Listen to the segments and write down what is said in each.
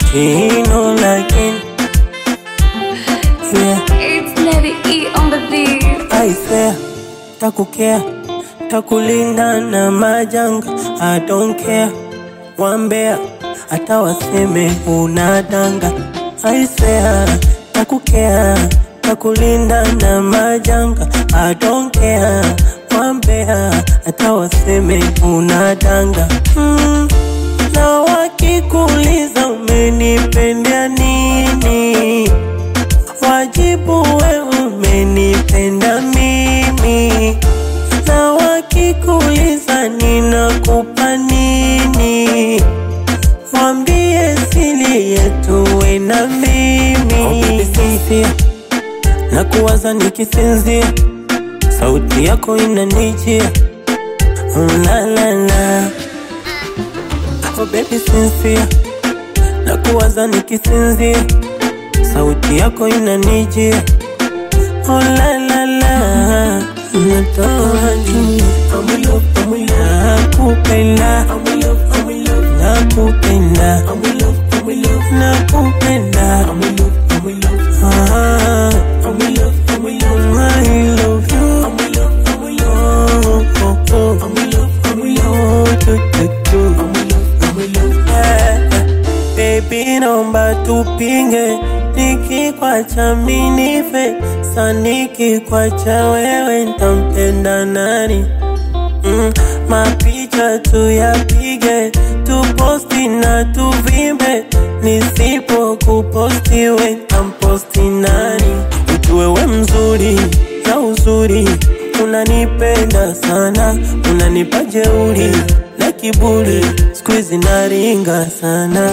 He know like it. Yeah. It's Lady E on the beat. I swear, takukea, takulinda na majanga. I don't care, wambea, hata waseme unadanga. I swear, takukea, takulinda na majanga. I don't care, wambea, hata waseme unadanga. Na wakikuuliza umenipendea nini, wajibu we umenipenda mimi. Na wakikuuliza ninakupa nini, mwambie siri yetu we na mimi. Oh baby sinzia, nakuwaza nikisinzia, sauti yako inanijia. La la la. Oh baby sinzia, nakuwaza nikisinzia, sauti yako inanijia. Oh la la la. Natoa juu, nakupenda, nakupenda, nakupenda. I love you. Baby naomba tupinge, nikikwacha minife, sa nikikwacha wewe nitampenda nani? Mapicha tuyapige, tuposti na tuvimbe, nisipo kuposti we nitamposti nani? Ujue we mzuri na uzuri, unanipenda sana, unanipa jeuri na kiburi, squeeze naringa sana.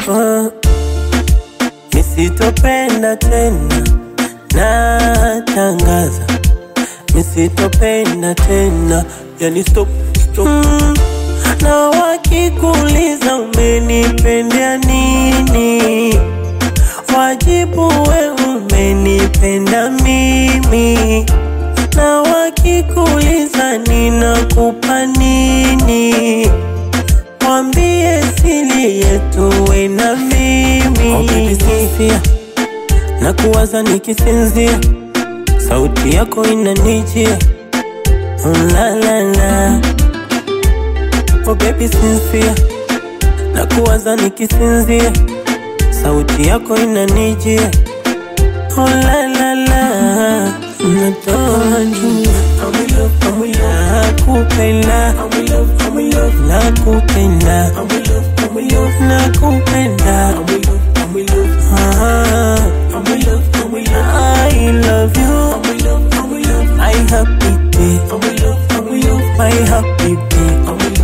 Nisitopenda tena, natangaza, nisitopenda tena, yani stop. Na wakikuuliza umenipendea nini, wajibu we umenipenda mimi. Na wakikuuliza ninakupa nini, mwambie siri yetu we na mimi. Oh baby sinzia, nakuwaza nikisinzia, sauti yako inanijia. La la la. Oh baby sinzia, nakuwaza nikisinzia, sauti yako inanijia. Oh la la la. Natoa juu, nakupenda, nakupenda, nakupenda. I love you. I happy day, my happy day.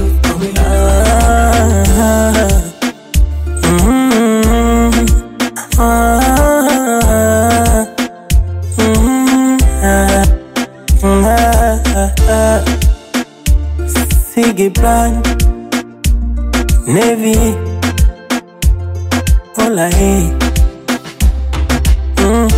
Siggy Brand, Navy, hola hey.